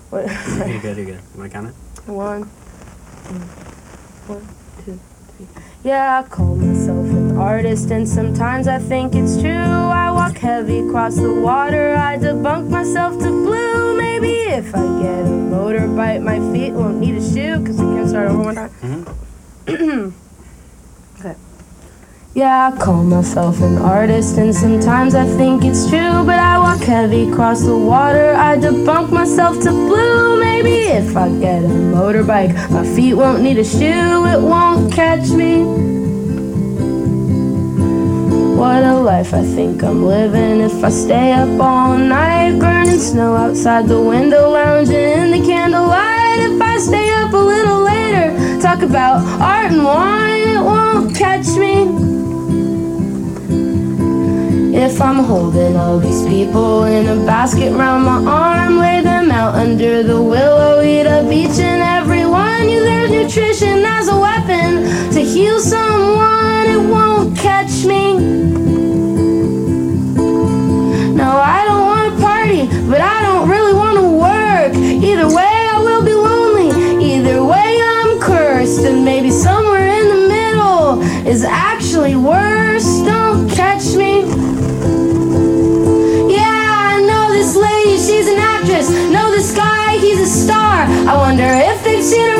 What? You're good, you're good. You want to count it? 1, 2, 3. Yeah, I call myself an artist, and sometimes I think it's true. I walk heavy across the water, I debunk myself to blue. Maybe if I get a motorbike, my feet won't need a shoe, because we can't start over one time. Okay. Yeah, I call myself an artist, and sometimes I think it's true. But I walk heavy across the water, I debunk myself to blue. Maybe if I get a motorbike, my feet won't need a shoe, it won't catch me. What a life I think I'm living if I stay up all night, burning snow outside the window, lounging in the candlelight. If I stay up a little later, talk about art and wine, it won't catch me. If I'm holding all these people in a basket round my arm, lay them out under the willow, eat up each and every one. Use their nutrition as a weapon to heal someone, it won't catch me. No, I don't want to party, but I don't really want to work. Either way I will be lonely, either way I'm cursed. And maybe somewhere in the middle is actually worse, don't catch me. She's an actress, know this guy, he's a star. I wonder if they've seen her